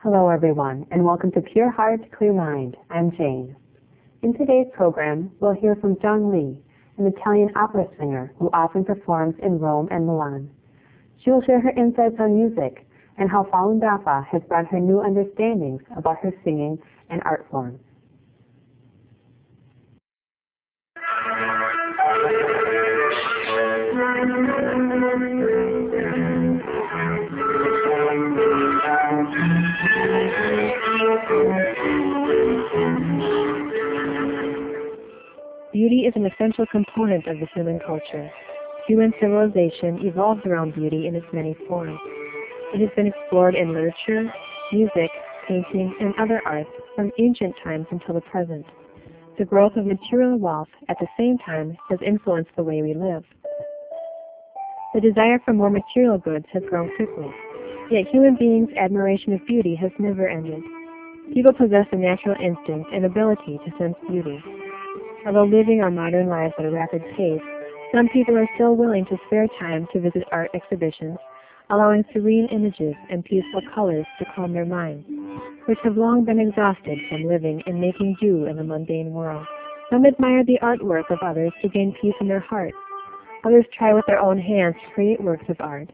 Hello everyone, and welcome to Pure Heart, Clear Mind. I'm Jane. In today's program, we'll hear from Zhang Li, an Italian opera singer who often performs in Rome and Milan. She will share her insights on music and how Falun Dafa has brought her new understandings about her singing and art forms. Beauty is an essential component of the human culture. Human civilization evolved around beauty in its many forms. It has been explored in literature, music, painting, and other arts from ancient times until the present. The growth of material wealth at the same time has influenced the way we live. The desire for more material goods has grown quickly, yet human beings' admiration of beauty has never ended. People possess a natural instinct and ability to sense beauty. Although living our modern lives at a rapid pace, some people are still willing to spare time to visit art exhibitions, allowing serene images and peaceful colors to calm their minds, which have long been exhausted from living and making do in the mundane world. Some admire the artwork of others to gain peace in their hearts. Others try with their own hands to create works of art.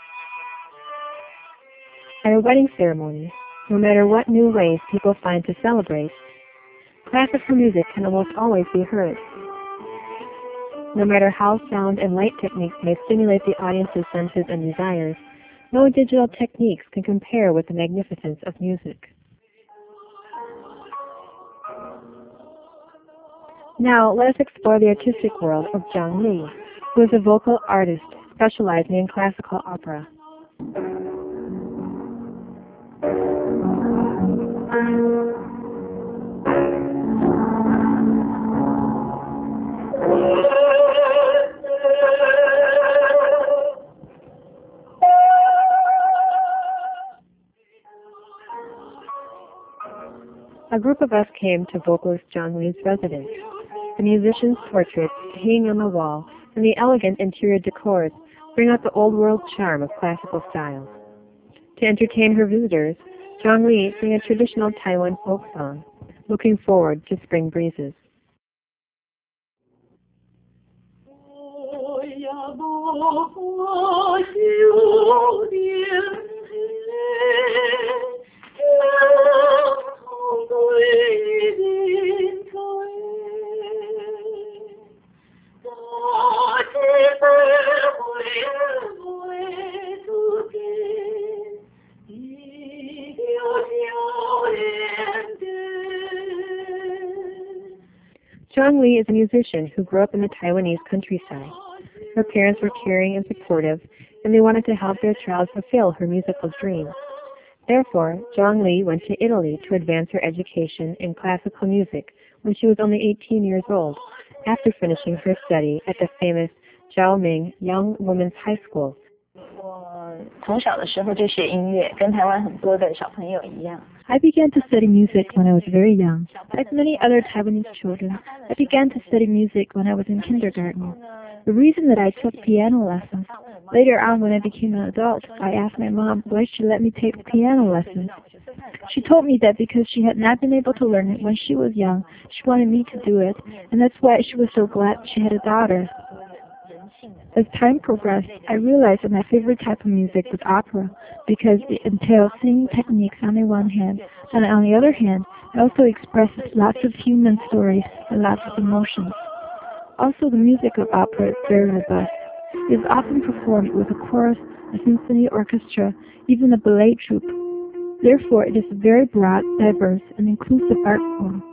At a wedding ceremony, no matter what new ways people find to celebrate, classical music can almost always be heard. No matter how sound and light techniques may stimulate the audience's senses and desires, no digital techniques can compare with the magnificence of music. Now, let us explore the artistic world of Zhang Li, who is a vocal artist specializing in classical opera. A group of us came to vocalist Zhang Li's residence. The musician's portraits hanging on the wall and the elegant interior decors bring out the old-world charm of classical styles. To entertain her visitors, Zhang Li sang a traditional Taiwan folk song, Looking Forward to Spring Breezes. Zhang Li is a musician who grew up in the Taiwanese countryside. Her parents were caring and supportive, and they wanted to help their child fulfill her musical dreams. Therefore, Zhang Li went to Italy to advance her education in classical music when she was only 18 years old, after finishing her study at the famous Zhaoming Young Women's High School. 从小的时候就学音乐，跟台湾很多的小朋友一样。 I began to study music when I was very young. Like many other Taiwanese children, I began to study music when I was in kindergarten. The reason that I took piano lessons, later on when I became an adult, I asked my mom why she let me take piano lessons. She told me that because she had not been able to learn it when she was young, she wanted me to do it, and that's why she was so glad she had a daughter. As time progressed, I realized that my favorite type of music was opera because it entails singing techniques on the one hand, and on the other hand, it also expresses lots of human stories and lots of emotions. Also, the music of opera is very robust. It is often performed with a chorus, a symphony orchestra, even a ballet troupe. Therefore, it is a very broad, diverse, and inclusive art form.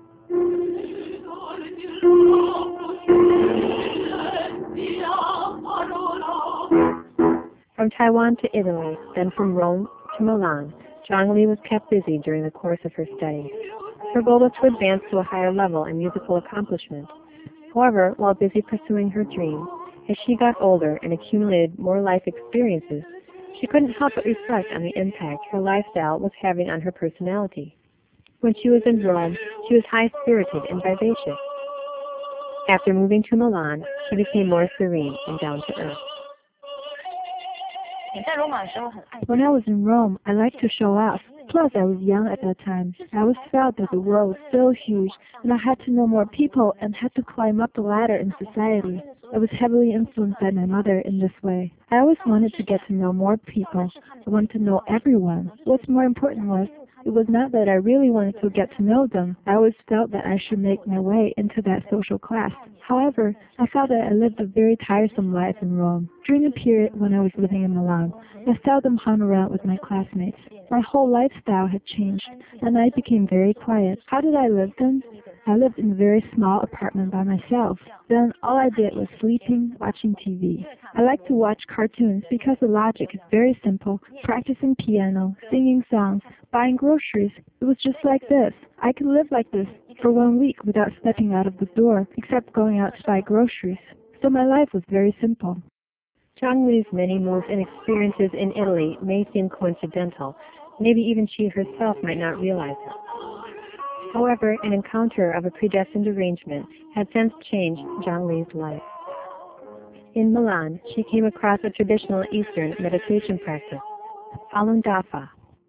From Taiwan to Italy, then from Rome to Milan, Zhang Li was kept busy during the course of her studies. Her goal was to advance to a higher level in musical accomplishment. However, while busy pursuing her dream, as she got older and accumulated more life experiences, she couldn't help but reflect on the impact her lifestyle was having on her personality. When she was in Rome, she was high-spirited and vivacious. After moving to Milan, she became more serene and down-to-earth. When I was in Rome, I liked to show off. Plus, I was young at that time. I always felt that the world was so huge, and I had to know more people and had to climb up the ladder in society. I was heavily influenced by my mother in this way. I always wanted to get to know more people. I wanted to know everyone. What's more important was, it was not that I really wanted to get to know them. I always felt that I should make my way into that social class. However, I felt that I lived a very tiresome life in Rome. During the period when I was living in Milan, I seldom hung around with my classmates. My whole lifestyle had changed, and I became very quiet. How did I live then? I lived in a very small apartment by myself. Then all I did was sleeping, watching TV. I like to watch cartoons because the logic is very simple. Practicing piano, singing songs, buying groceries. It was just like this. I could live like this for 1 week without stepping out of the door, except going out to buy groceries. So my life was very simple. Zhang Li's many moves and experiences in Italy may seem coincidental. Maybe even she herself might not realize it. However, an encounter of a predestined arrangement had since changed Zhang Li's life. In Milan, she came across a traditional Eastern meditation practice, Falun Dafa.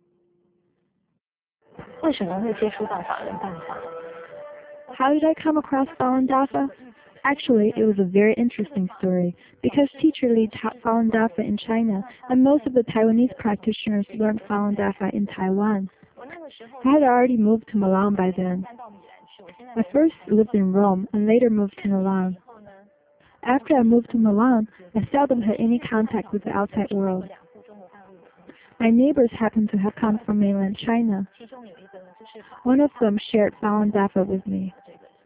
为什么会接触到法轮大法？ How did I come across Falun Dafa? Actually, it was a very interesting story, because Teacher Li taught Falun Dafa in China, and most of the Taiwanese practitioners learned Falun Dafa in Taiwan. I had already moved to Milan by then. I first lived in Rome and later moved to Milan. After I moved to Milan, I seldom had any contact with the outside world. My neighbors happened to have come from mainland China. One of them shared Falun Dafa with me.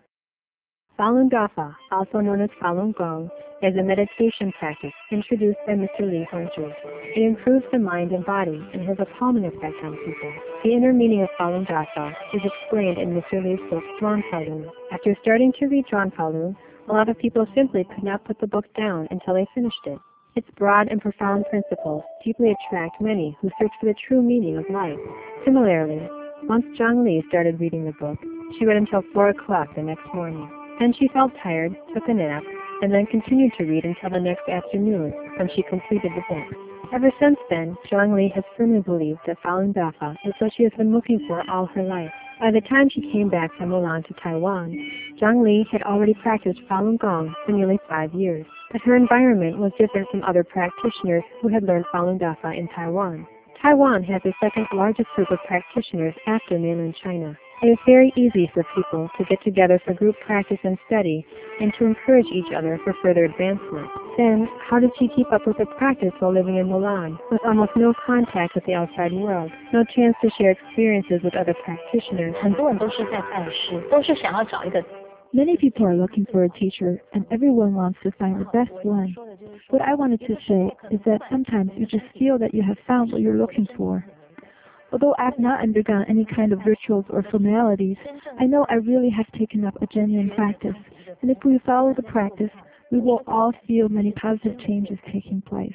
Falun Dafa, also known as Falun Gong, is a meditation practice introduced by Mr. Li Hongzhi. It improves the mind and body and has a calming effect on people. The inner meaning of Falun Dafa is explained in Mr. Li's book Zhuan Falun. After starting to read Zhuan Falun, a lot of people simply could not put the book down until they finished it. Its broad and profound principles deeply attract many who search for the true meaning of life. Similarly, once Zhang Li started reading the book, she read until 4 o'clock the next morning. Then she felt tired, took a nap, and then continued to read until the next afternoon, when she completed the book. Ever since then, Zhang Li has firmly believed that Falun Dafa is what she has been looking for all her life. By the time she came back from Milan to Taiwan, Zhang Li had already practiced Falun Gong for nearly 5 years. But her environment was different from other practitioners who had learned Falun Dafa in Taiwan. Taiwan has the second largest group of practitioners after mainland China. It is very easy for people to get together for group practice and study and to encourage each other for further advancement. Then, how did she keep up with the practice while living in Milan, with almost no contact with the outside world, no chance to share experiences with other practitioners? 很多人都是在拜师，都是想要找一个。 Many people are looking for a teacher, and everyone wants to find the best one. What I wanted to say is that sometimes you just feel that you have found what you're looking for. Although I've not undergone any kind of rituals or formalities, I know I really have taken up a genuine practice, and if we follow the practice, we will all feel many positive changes taking place.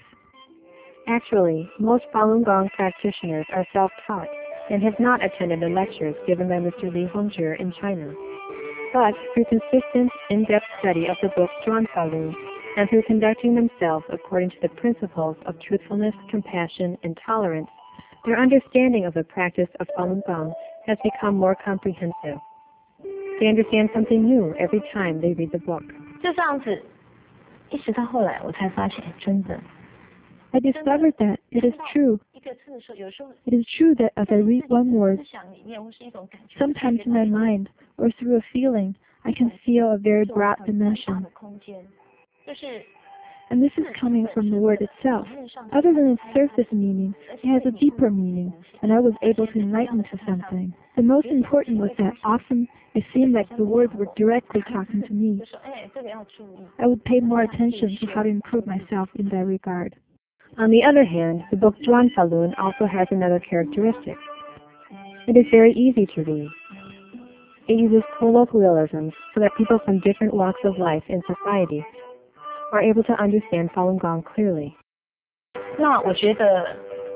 Actually, most Falun Gong practitioners are self-taught and have not attended the lectures given by Mr. Li Hongzhi in China. But through consistent, in-depth study of the book Zhuan Falun, and through conducting themselves according to the principles of truthfulness, compassion, and tolerance, their understanding of the practice of Falun Gong has become more comprehensive. They understand something new every time they read the book. 就这样子，一直到后来我才发现，真的。 I discovered that it is true. It is true that as I read one word, sometimes in my mind or through a feeling, I can feel a very broad dimension. And this is coming from the word itself. Other than its surface meaning, it has a deeper meaning, and I was able to enlighten to something. The most important was that often it seemed like the words were directly talking to me. I would pay more attention to how to improve myself in that regard. On the other hand, the book Zhuan Falun also has another characteristic. It is very easy to read. It uses colloquialisms so that people from different walks of life in society are able to understand Falun Gong clearly. 那我觉得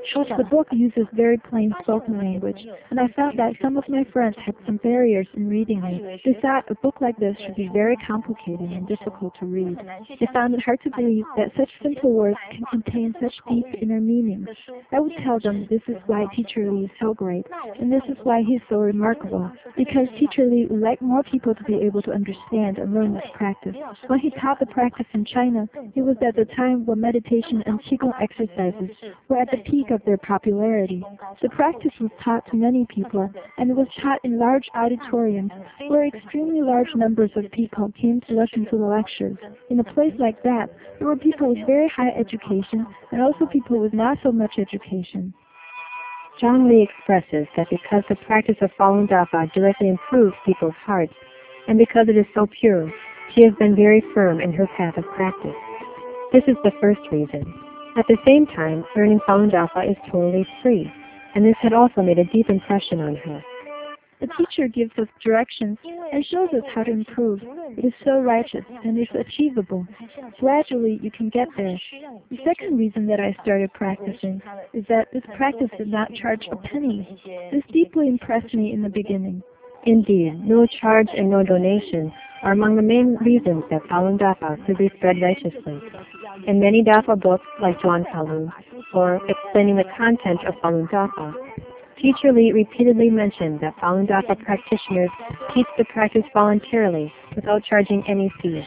The book uses very plain spoken language, and I found that some of my friends had some barriers in reading it. They thought a book like this should be very complicated and difficult to read. They found it hard to believe that such simple words can contain such deep inner meanings. I would tell them this is why Teacher Li is so great, and this is why he's so remarkable, because Teacher Li would like more people to be able to understand and learn this practice. When he taught the practice in China, it was at the time when meditation and Qigong exercises were at the peak of their popularity. The practice was taught to many people, and it was taught in large auditoriums where extremely large numbers of people came to listen to the lectures. In a place like that, there were people with very high education and also people with not so much education. Zhang Li expresses that because the practice of Falun Dafa directly improves people's hearts, and because it is so pure, she has been very firm in her path of practice. This is the first reason. At the same time, learning Falun Dafa is totally free, and this had also made a deep impression on her. The teacher gives us directions and shows us how to improve. It is so righteous and it's achievable. Gradually, you can get there. The second reason that I started practicing is that this practice did not charge a penny. This deeply impressed me in the beginning. Indeed, no charge and no donation are among the main reasons that Falun Dafa could be spread righteously. In many Dafa books like Zhuan Falun, or explaining the content of Falun Dafa, Teacher Li repeatedly mentioned that Falun Dafa practitioners teach the practice voluntarily without charging any fees.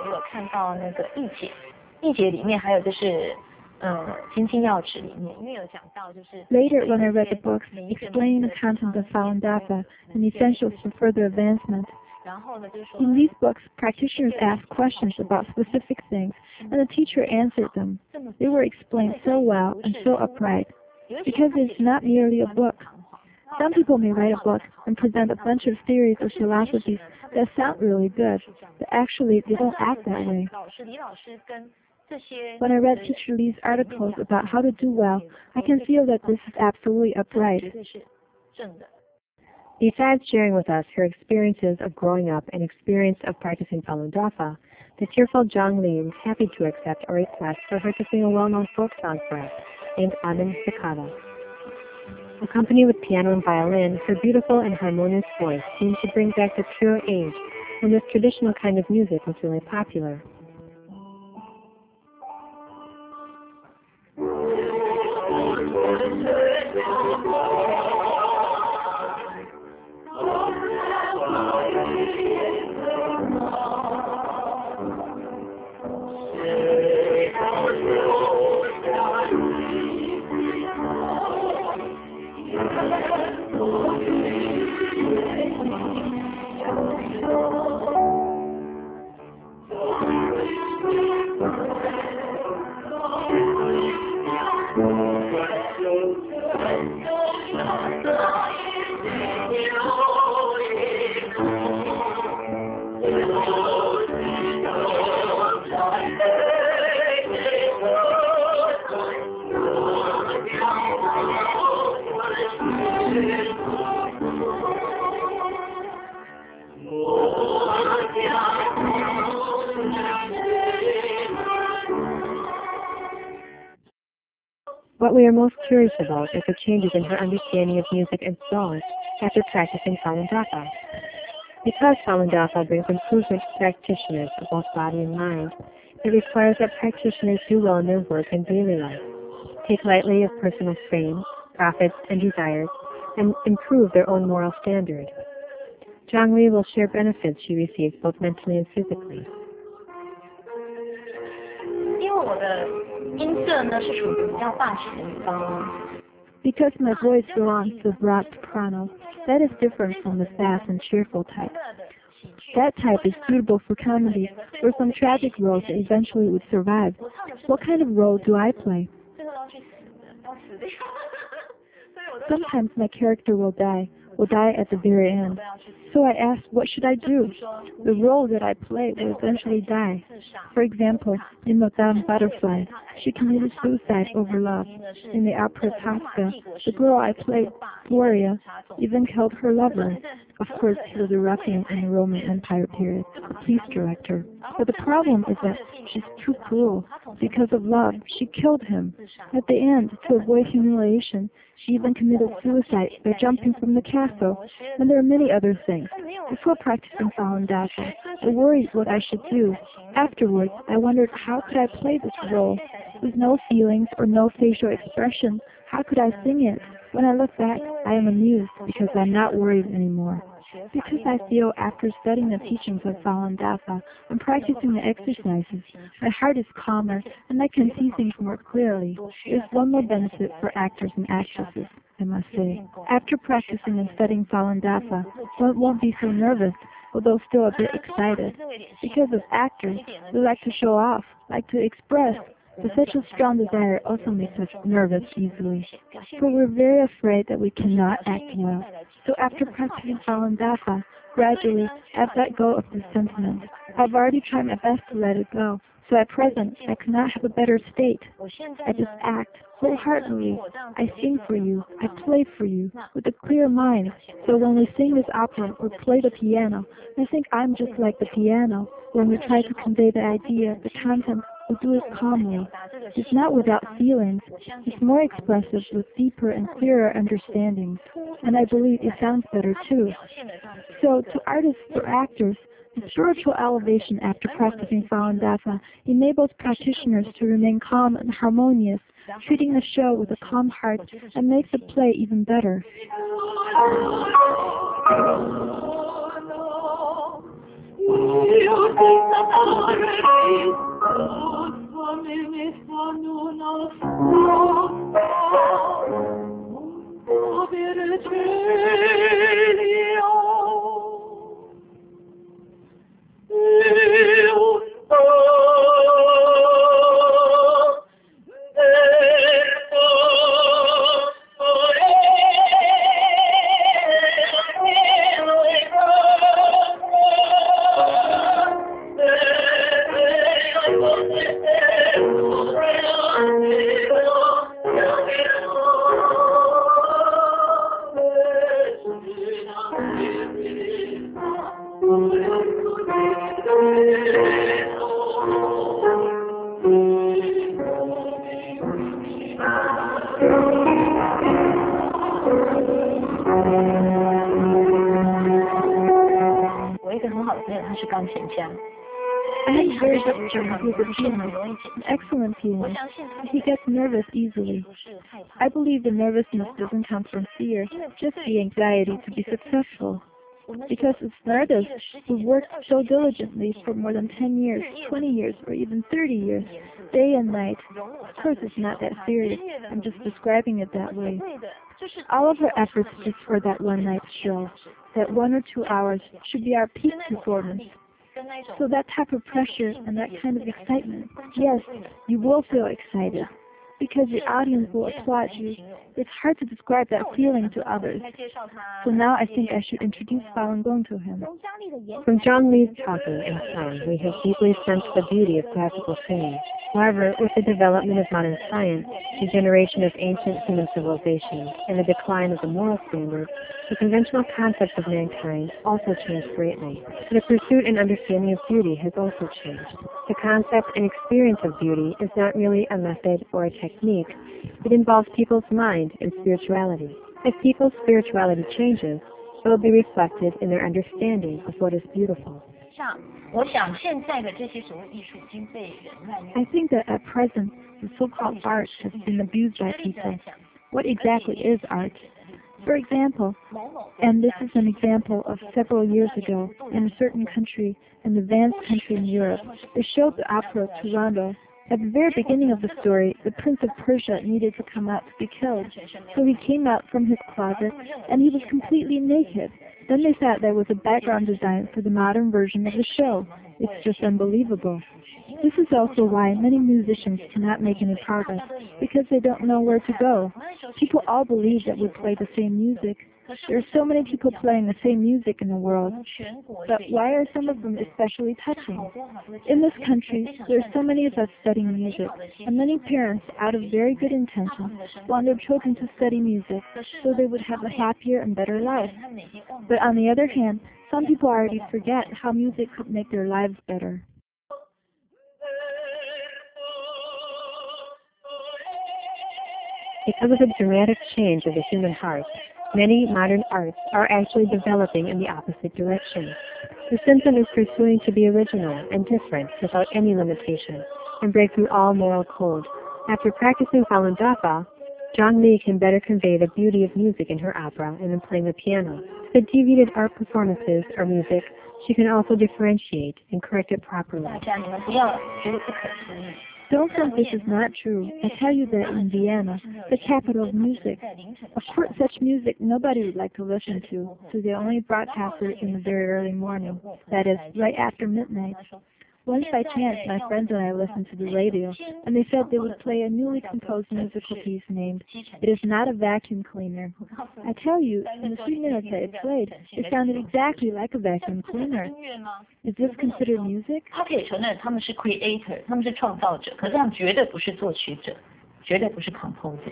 Later, when I read the books explaining the content of Falun Dafa and essentials for further advancement, in these books, practitioners asked questions about specific things, and the teacher answered them. They were explained so well and so upright, because it's not merely a book. Some people may write a book and present a bunch of theories or philosophies that sound really good, but actually they don't act that way. When I read Teacher Li's articles about how to do well, I can feel that this is absolutely upright. Besides sharing with us her experiences of growing up and experience of practicing Falun Dafa, the tearful Zhang Li was happy to accept a request for her to sing a well-known folk song for us, named Anand Cicada. Accompanied with piano and violin, her beautiful and harmonious voice seemed to bring back the pure age when this traditional kind of music was really popular. What we are most curious about is the changes in her understanding of music and song after practicing Falun Dafa. Because Falun Dafa brings improvement to practitioners of both body and mind, it requires that practitioners do well in their work and daily life, take lightly of personal fame, profits, and desires, and improve their own moral standard. Zhang Li will share benefits she receives both mentally and physically. Because my voice belongs to the broad soprano, that is different from the fast and cheerful type. That type is suitable for comedy or some tragic roles that eventually would survive. What kind of role do I play? Sometimes my character will die, will die at the very end. So I asked, what should I do? The role that I play will eventually die. For example, in Madame Butterfly, she committed suicide over love. In the opera Tosca, the girl I played, Gloria, even killed her lover. Of course, he was a ruffian in the Roman Empire period, a police director. But the problem is that she's too cruel. Because of love, she killed him. At the end, to avoid humiliation, she even committed suicide by jumping from the castle. And there are many other things. Before practicing Falun Dafa, I worried what I should do. Afterwards, I wondered how could I play this role? With no feelings or no facial expression, how could I sing it? When I look back, I am amused because I'm not worried anymore. Because I feel after studying the teachings of Falun Dafa and practicing the exercises, my heart is calmer and I can see things more clearly. There's one more benefit for actors and actresses, I must say. After practicing and studying Falun Dafa, one won't be so nervous, although still a bit excited. Because as actors, we like to show off, like to express, but such a strong desire also makes us nervous easily. For we're very afraid that we cannot act well. So after practicing Falun Dafa, gradually I've let go of this sentiment. I've already tried my best to let it go, so at present I cannot have a better state. I just act wholeheartedly. I sing for you, I play for you, with a clear mind. So when we sing this opera or play the piano, I think I'm just like the piano. When we try to convey the idea, the content, we do it calmly. It's not without feelings. It's more expressive with deeper and clearer understandings. And I believe it sounds better too. So to artists or actors, the spiritual elevation after practicing Falun Dafa enables practitioners to remain calm and harmonious, treating the show with a calm heart and makes the play even better. I have a very good friend who is a pianist, an excellent pianist. He gets nervous easily. I believe the nervousness doesn't come from fear, just the anxiety to be successful. Because it's artists who worked so diligently for more than 10 years, 20 years, or even 30 years, day and night. Of course, it's not that serious. I'm just describing it that way. All of our efforts just for that one night show, that 1 or 2 hours, should be our peak performance. So that type of pressure and that kind of excitement, yes, you will feel excited, because the audience will applaud you. It's hard to describe that feeling to others. So now I think I should introduce Falun Gong to him. From Zhang Li's talking and song, we have deeply sensed the beauty of classical singing. However, with the development of modern science, degeneration of ancient human civilizations, and the decline of the moral standards, the conventional concepts of mankind also changed greatly. The pursuit and understanding of beauty has also changed. The concept and experience of beauty is not really a method or a technique. It involves people's mind and spirituality. If people's spirituality changes, it will be reflected in their understanding of what is beautiful. I think that at present, the so-called art has been abused by people. What exactly is art? For example, and this is an example of several years ago, in a certain country, an advanced country in Europe, they showed the opera Turandot. At the very beginning of the story, the Prince of Persia needed to come out to be killed. So he came out from his closet, and he was completely naked. Then they thought there was a background design for the modern version of the show. It's just unbelievable. This is also why many musicians cannot make any progress, because they don't know where to go. People all believe that we play the same music, There are so many people playing the same music in the world, but why are some of them especially touching? In this country, there are so many of us studying music, and many parents, out of very good intentions, want their children to study music so they would have a happier and better life. But on the other hand, some people already forget how music could make their lives better. Because of the dramatic change of the human heart, many modern arts are actually developing in the opposite direction. The symptom is pursuing to be original and different without any limitation, and break through all moral code. After practicing Falun Dafa, Zhang Li can better convey the beauty of music in her opera and in playing the piano. The deviated art performances or music, she can also differentiate and correct it properly. Don't think this is not true. I tell you that in Vienna, the capital of music, of course such music nobody would like to listen to, so they only broadcast it in the very early morning, that is, right after midnight. Once by chance, my friends and I listened to the radio, and they said they would play a newly composed musical piece named It Is Not a Vacuum Cleaner. I tell you, in the 3 minutes that it played, it sounded exactly like a vacuum cleaner. Is this considered music? 他可以承认他们是 creator， 他们是创造者，可是他们绝对不是作曲者，绝对不是 composer。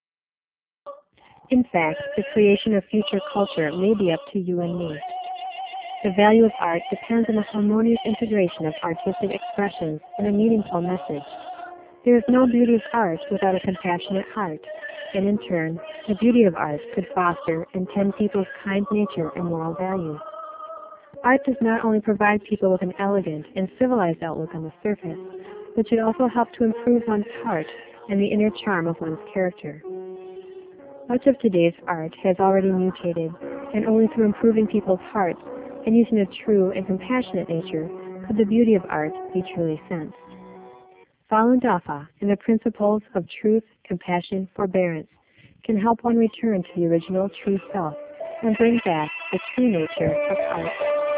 In fact, the creation of future culture may be up to you and me. The value of art depends on the harmonious integration of artistic expressions and a meaningful message. There is no beauty of art without a compassionate heart, and in turn, the beauty of art could foster and tend people's kind nature and moral values. Art does not only provide people with an elegant and civilized outlook on the surface, but should also help to improve one's heart and the inner charm of one's character. Much of today's art has already mutated, and only through improving people's hearts and using a true and compassionate nature could the beauty of art be truly sensed. Falun Dafa and the principles of truth, compassion, forbearance can help one return to the original true self and bring back the true nature of art.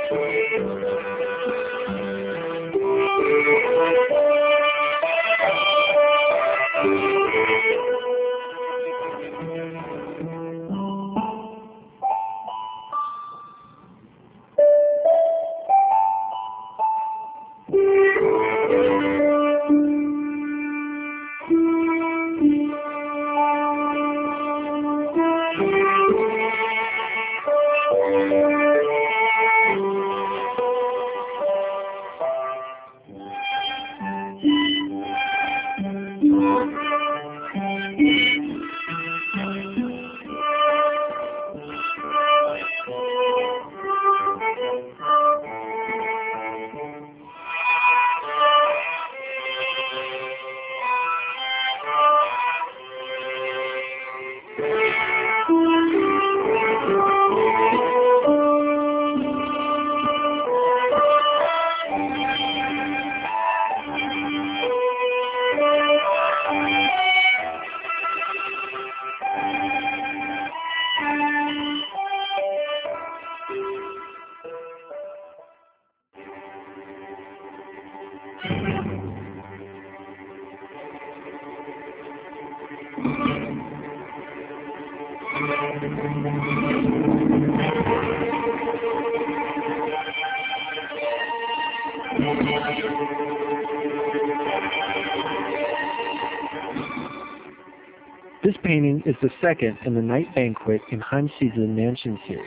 This painting is the second in the Night Banquet in Han Xi's Mansion series.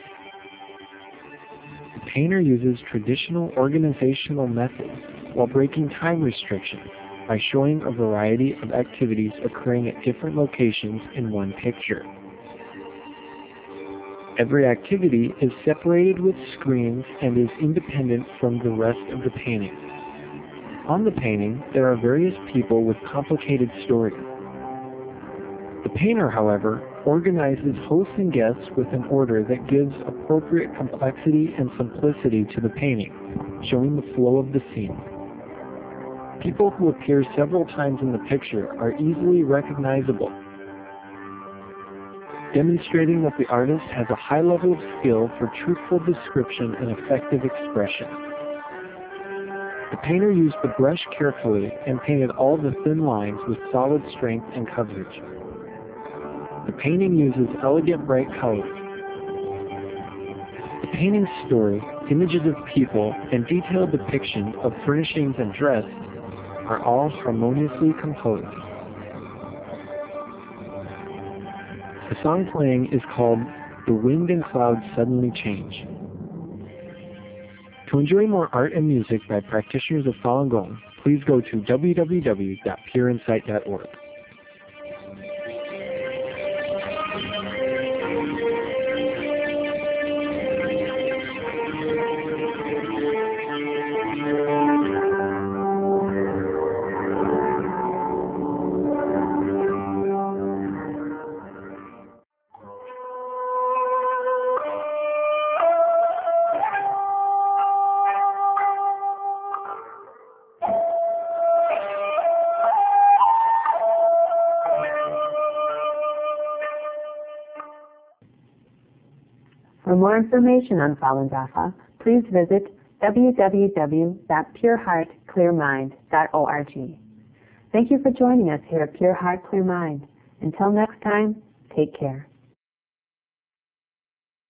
The painter uses traditional organizational methods while breaking time restrictions by showing a variety of activities occurring at different locations in one picture. Every activity is separated with screens and is independent from the rest of the painting. On the painting, there are various people with complicated stories. The painter, however, organizes hosts and guests with an order that gives appropriate complexity and simplicity to the painting, showing the flow of the scene. People who appear several times in the picture are easily recognizable, demonstrating that the artist has a high level of skill for truthful description and effective expression. The painter used the brush carefully and painted all the thin lines with solid strength and coverage. The painting uses elegant bright colors. painting's story, images of people, and detailed depictions of furnishings and dress are all harmoniously composed. The song playing is called The Wind and Clouds Suddenly Change. To enjoy more art and music by practitioners of Falun Gong, please go to www.pureinsight.org. For more information on Falun Dafa, please visit www.pureheartclearmind.org. Thank you for joining us here at Pure Heart Clear Mind. Until next time, take care.